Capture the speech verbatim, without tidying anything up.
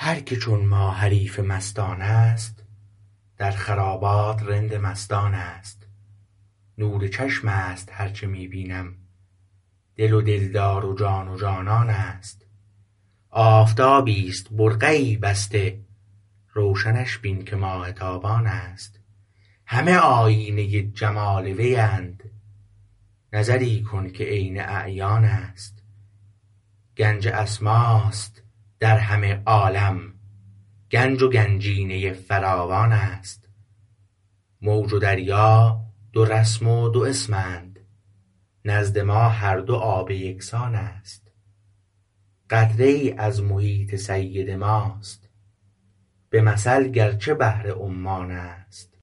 هر که چون ما حریف مستان است در خرابات رند مستان است. نور چشم است هر چه می بینم دل و دلدار و جان و جانان است. آفتابی است برقعی بسته روشنش بین که ماه تابان است. همه آیینه جمال وی اند نظری کن که عین اعیان است. گنج اسماست در همه عالم گنج و گنجینه فراوان است. موج و دریا دو رسم و دو اسمند نزد ما هر دو آب یکسان است. قطره ای از محیط سید ماست به مثل گرچه بحر عمان است.